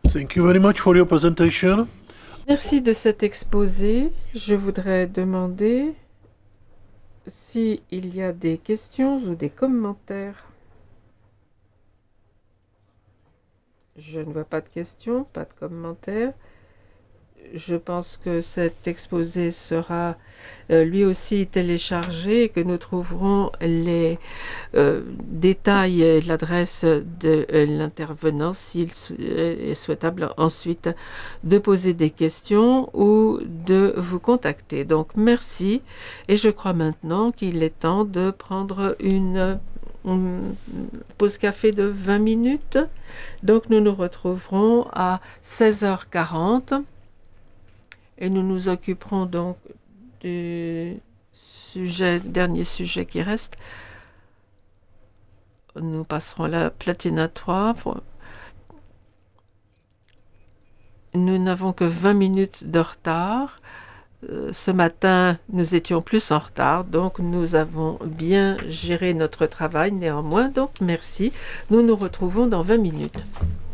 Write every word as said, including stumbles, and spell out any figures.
Thank you very much for your presentation. Merci de cet exposé. Je voudrais demander s'il y a des questions ou des commentaires. Je ne vois pas de questions, pas de commentaires. Je pense que cet exposé sera euh, lui aussi téléchargé et que nous trouverons les euh, détails et l'adresse de euh, l'intervenant s'il sou- est souhaitable ensuite de poser des questions ou de vous contacter. Donc merci et je crois maintenant qu'il est temps de prendre une, une pause café de vingt minutes. Donc nous nous retrouverons à seize heures quarante et nous nous occuperons donc du sujet, dernier sujet qui reste. Nous passerons à la Platina trois. Pour... Nous n'avons que vingt minutes de retard. Euh, ce matin, nous étions plus en retard, donc nous avons bien géré notre travail néanmoins. Donc merci. Nous nous retrouvons dans vingt minutes.